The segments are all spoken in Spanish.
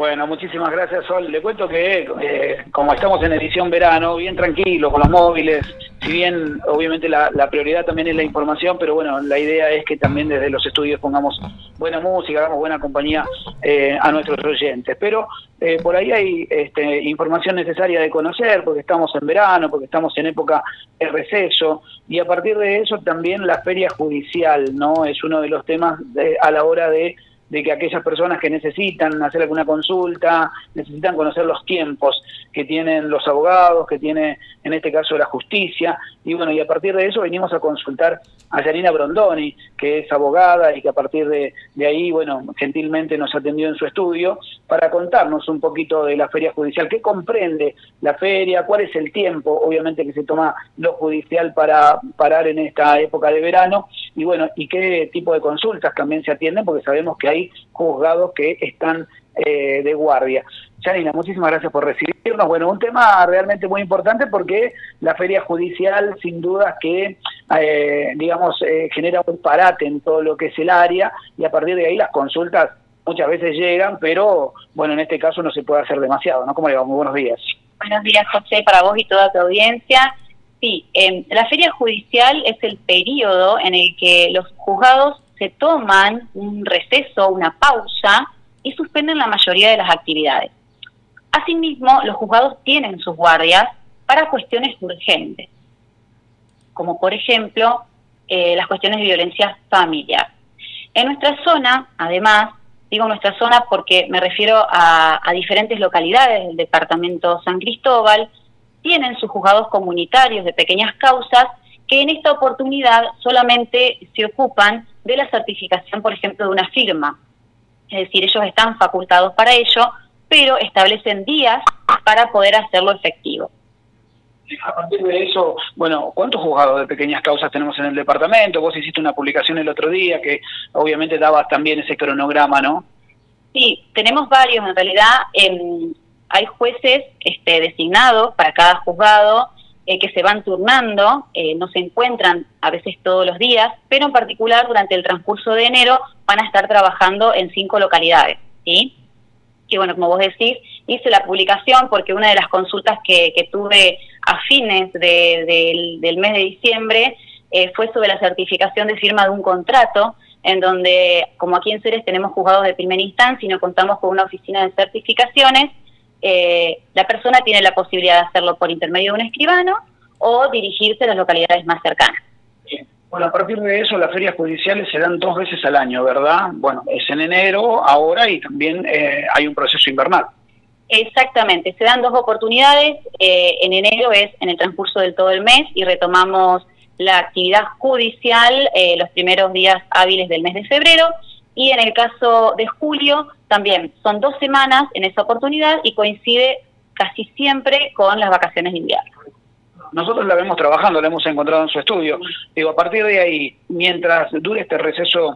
Bueno, muchísimas gracias, Sol. Le cuento que como estamos en edición verano, bien tranquilo con los móviles, si bien obviamente la prioridad también es la información, pero bueno, la idea es que también desde los estudios pongamos buena música, hagamos buena compañía a nuestros oyentes. Pero por ahí hay información necesaria de conocer, porque estamos en verano, porque estamos en época de receso, y a partir de eso también la feria judicial, ¿no? Es uno de los temas a la hora de que aquellas personas que necesitan hacer alguna consulta, necesitan conocer los tiempos que tienen los abogados, que tiene en este caso la justicia, y bueno, y a partir de eso venimos a consultar a Yanina Brondoni, que es abogada y que a partir de ahí, bueno, gentilmente nos atendió en su estudio para contarnos un poquito de la feria judicial, qué comprende la feria, cuál es el tiempo, obviamente, que se toma lo judicial para parar en esta época de verano, y bueno, y qué tipo de consultas también se atienden, porque sabemos que hay juzgados que están de guardia. Yanina, muchísimas gracias por recibirnos. Bueno, un tema realmente muy importante porque la feria judicial sin duda que, genera un parate en todo lo que es el área, y a partir de ahí las consultas muchas veces llegan, pero bueno, en este caso no se puede hacer demasiado, ¿no? ¿Cómo le va? Muy buenos días. Buenos días, José, para vos y toda tu audiencia. Sí, la feria judicial es el periodo en el que los juzgados se toman un receso, una pausa, y suspenden la mayoría de las actividades. Asimismo, los juzgados tienen sus guardias para cuestiones urgentes, como por ejemplo las cuestiones de violencia familiar. En nuestra zona, además, digo nuestra zona porque me refiero a diferentes localidades del departamento San Cristóbal, tienen sus juzgados comunitarios de pequeñas causas que en esta oportunidad solamente se ocupan de la certificación, por ejemplo, de una firma. Es decir, ellos están facultados para ello, pero establecen días para poder hacerlo efectivo. A partir de eso, bueno, ¿cuántos juzgados de pequeñas causas tenemos en el departamento? Vos hiciste una publicación el otro día que obviamente daba también ese cronograma, ¿no? Sí, tenemos varios en realidad. Hay jueces designados para cada juzgado que se van turnando, no se encuentran a veces todos los días, pero en particular durante el transcurso de enero van a estar trabajando en 5 localidades, ¿sí? Y bueno, como vos decís, hice la publicación porque una de las consultas que tuve a fines del mes de diciembre fue sobre la certificación de firma de un contrato, en donde, como aquí en Ceres tenemos juzgados de primera instancia y no contamos con una oficina de certificaciones, la persona tiene la posibilidad de hacerlo por intermedio de un escribano o dirigirse a las localidades más cercanas. Bueno, a partir de eso las ferias judiciales se dan 2 veces al año, ¿verdad? Bueno, es en enero ahora y también hay un proceso invernal. Exactamente, se dan 2 oportunidades, en enero es en el transcurso del todo el mes y retomamos la actividad judicial los primeros días hábiles del mes de febrero, y en el caso de julio también son 2 semanas en esa oportunidad y coincide casi siempre con las vacaciones de invierno. Nosotros la vemos trabajando, la hemos encontrado en su estudio. Digo, a partir de ahí, mientras dure este receso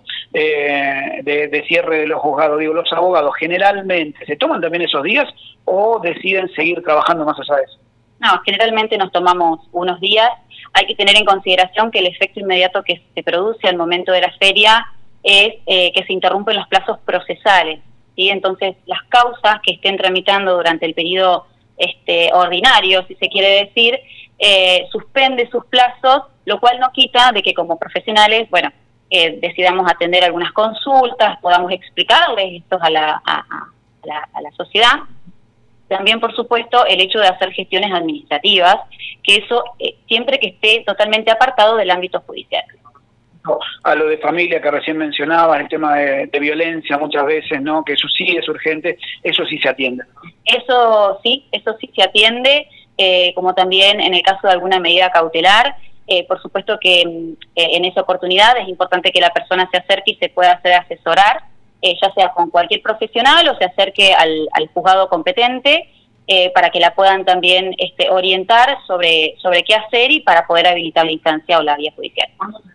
de cierre de los juzgados, digo, los abogados generalmente, ¿se toman también esos días o deciden seguir trabajando más allá de eso? No, generalmente nos tomamos unos días. Hay que tener en consideración que el efecto inmediato que se produce al momento de la feria es que se interrumpen los plazos procesales, ¿sí? Entonces, las causas que estén tramitando durante el periodo ordinario, si se quiere decir, suspende sus plazos, lo cual no quita de que como profesionales, bueno, decidamos atender algunas consultas, podamos explicarles esto a la sociedad. También, por supuesto, el hecho de hacer gestiones administrativas, que eso siempre que esté totalmente apartado del ámbito judicial. A lo de familia que recién mencionabas, el tema de violencia muchas veces, ¿no? Que eso sí es urgente, eso sí se atiende. Eso sí se atiende, como también en el caso de alguna medida cautelar. Por supuesto que en esa oportunidad es importante que la persona se acerque y se pueda hacer asesorar, ya sea con cualquier profesional o se acerque al juzgado competente, para que la puedan también orientar sobre qué hacer y para poder habilitar la instancia o la vía judicial.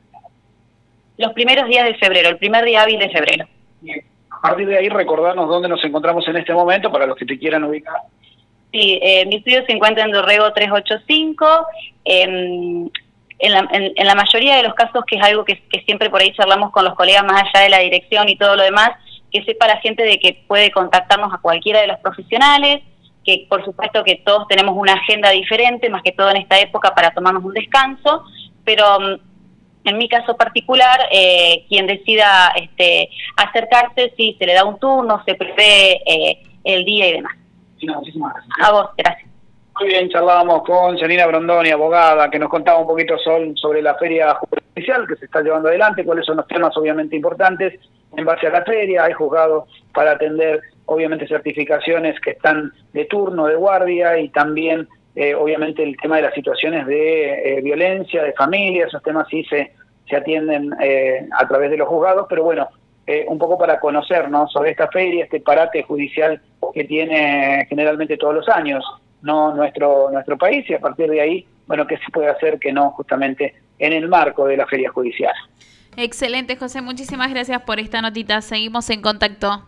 Los primeros días de febrero, el primer día hábil de febrero. Bien. A partir de ahí, recordarnos dónde nos encontramos en este momento para los que te quieran ubicar. Sí, mi estudio se encuentra en Dorrego 385. En la mayoría de los casos, que es algo que siempre por ahí charlamos con los colegas más allá de la dirección y todo lo demás, que sepa la gente de que puede contactarnos a cualquiera de los profesionales, que por supuesto que todos tenemos una agenda diferente, más que todo en esta época para tomarnos un descanso, pero en mi caso particular, quien decida acercarse, sí, se le da un turno, se prevé el día y demás. Sí, no, muchísimas gracias. A vos, gracias. Muy bien, charlábamos con Janina Brondoni, abogada, que nos contaba un poquito sobre la feria judicial que se está llevando adelante, cuáles son los temas obviamente importantes en base a la feria. Hay juzgados para atender obviamente certificaciones que están de turno, de guardia, y también obviamente el tema de las situaciones de violencia, de familia. Esos temas sí se atienden a través de los juzgados, pero bueno, un poco para conocernos sobre esta feria, este parate judicial que tiene generalmente todos los años, no nuestro país, y a partir de ahí, bueno, qué se puede hacer que no justamente en el marco de la feria judicial. Excelente, José, muchísimas gracias por esta notita, seguimos en contacto.